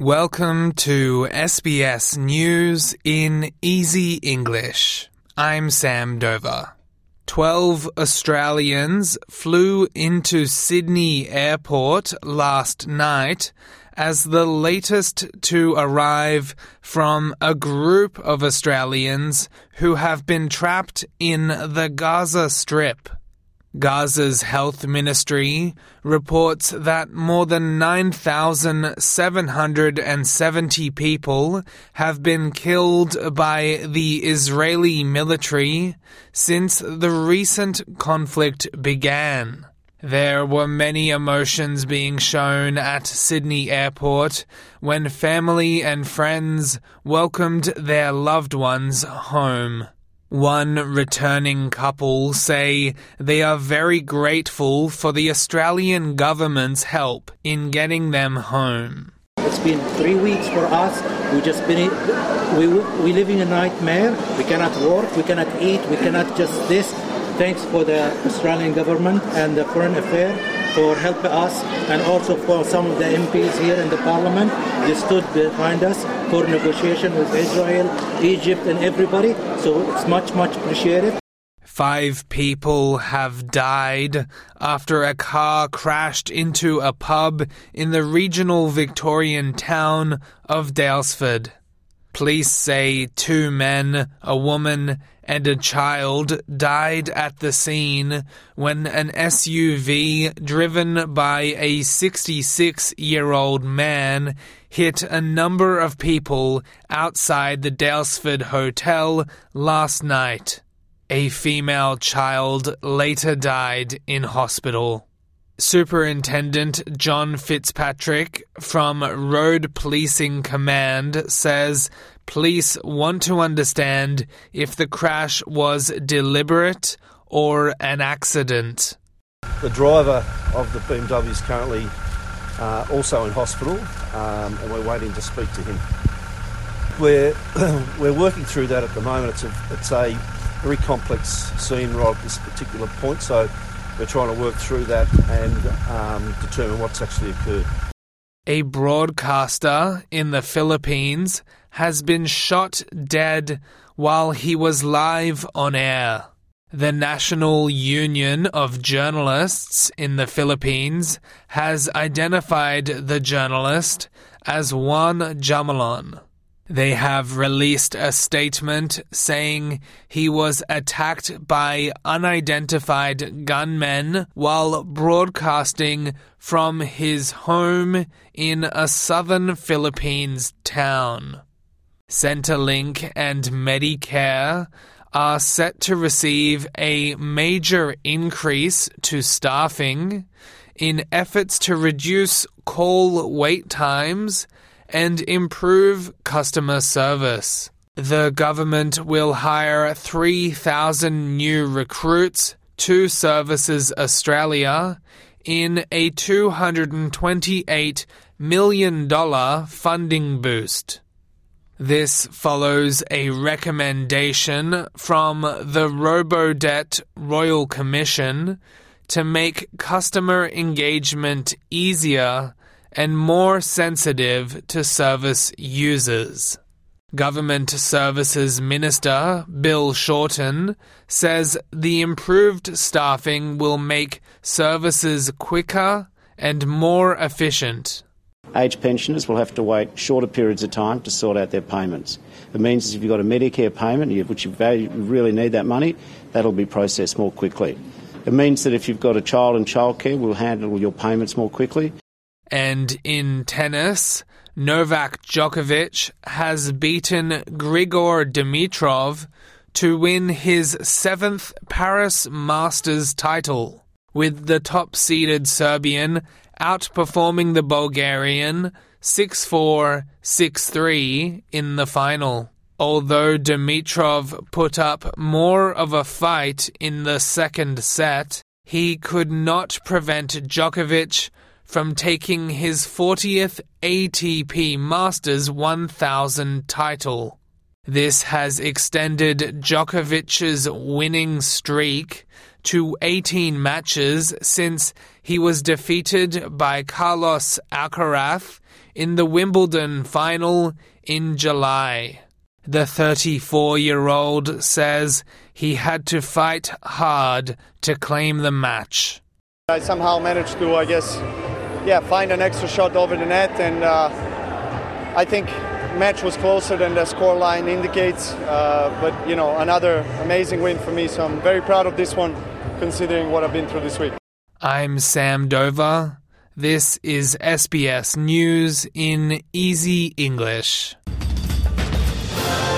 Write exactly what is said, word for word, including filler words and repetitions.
Welcome to S B S News in Easy English. I'm Sam Dover. Twelve Australians flew into Sydney Airport last night as the latest to arrive from a group of Australians who have been trapped in the Gaza Strip. Gaza's health ministry reports that more than nine thousand seven hundred seventy people have been killed by the Israeli military since the recent conflict began. There were many emotions being shown at Sydney Airport when family and friends welcomed their loved ones home. One returning couple say they are very grateful for the Australian government's help in getting them home. It's been three weeks for us. We just been we we living a nightmare. We cannot work. We cannot eat. We cannot just this. Thanks for the Australian government and the Foreign Affairs for helping us, and also for some of the M Ps here in the Parliament. They stood behind us for negotiation with Israel, Egypt, and everybody. So it's much, much appreciated. Five people have died after a car crashed into a pub in the regional Victorian town of Daylesford. Police say two men, a woman, and a child died at the scene when an S U V driven by a sixty-six-year-old man hit a number of people outside the Daylesford Hotel last night. A female child later died in hospital. Superintendent John Fitzpatrick from Road Policing Command says police want to understand if the crash was deliberate or an accident. The driver of the B M W is currently uh, also in hospital, um, and we're waiting to speak to him. We're we're working through that at the moment. It's a it's a very complex scene right at this particular point, so we're trying to work through that and um, determine what's actually occurred. A broadcaster in the Philippines has been shot dead while he was live on air. The National Union of Journalists in the Philippines has identified the journalist as Juan Jamalon. They have released a statement saying he was attacked by unidentified gunmen while broadcasting from his home in a southern Philippines town. Centrelink and Medicare are set to receive a major increase to staffing in efforts to reduce call wait times and improve customer service. The government will hire three thousand new recruits to Services Australia in a two hundred twenty-eight million dollars funding boost. This follows a recommendation from the Robodebt Royal Commission to make customer engagement easier and more sensitive to service users. Government Services Minister Bill Shorten says the improved staffing will make services quicker and more efficient. Aged pensioners will have to wait shorter periods of time to sort out their payments. It means if you've got a Medicare payment, which you value, really need that money, that'll be processed more quickly. It means that if you've got a child in childcare, we'll handle your payments more quickly. And in tennis, Novak Djokovic has beaten Grigor Dimitrov to win his seventh Paris Masters title, with the top-seeded Serbian outperforming the Bulgarian six four, six three in the final. Although Dimitrov put up more of a fight in the second set, he could not prevent Djokovic from taking his fortieth A T P Masters one thousand title. This has extended Djokovic's winning streak to eighteen matches since he was defeated by Carlos Alcaraz in the Wimbledon final in July. The thirty-four-year-old says he had to fight hard to claim the match. I somehow managed to, I guess, yeah, find an extra shot over the net, and uh, I think the match was closer than the scoreline indicates. Uh, but, you know, another amazing win for me, so I'm very proud of this one, considering what I've been through this week. I'm Sam Dover. This is S B S News in Easy English.